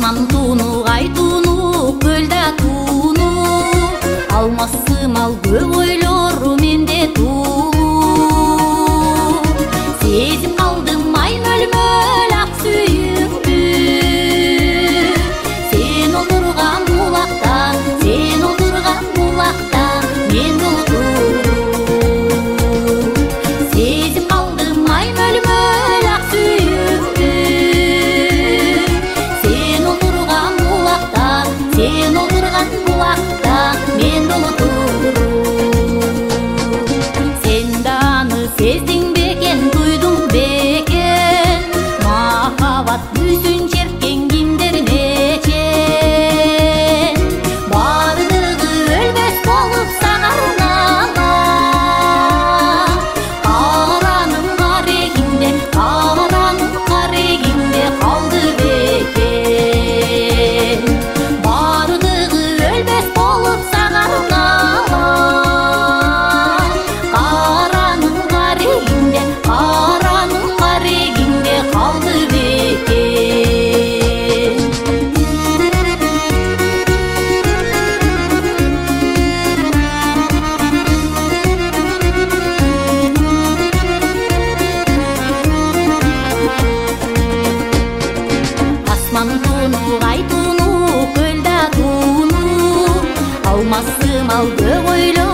Асман туну, ай туну, көлдө туну, алмасым ал көп ойлору менде тулуу. Сезип калдым ай мөлмөл ак сүйүктү, сен олтурган булакта, сен олтурган булакта мен отуруу. Сезип калдым ай мөлмөл ак сүйүктү, сен олтурган булакта, сен олтурган булакта мен отуруу. Сен да аны сездиң бекен, туйдуң бекен, махабат жүзүн черккен кимдер мечен. Бардыгы өлбөс болуп сагарнала, каранын карегинде, каранын карегинде калды бекен. Бардыгы өлбөс болуп сагарнала, каранын карегинде, каранын карегинде калды бекен. Асман туну, ай туну, көлдө туну, алмасым ал көп ойлор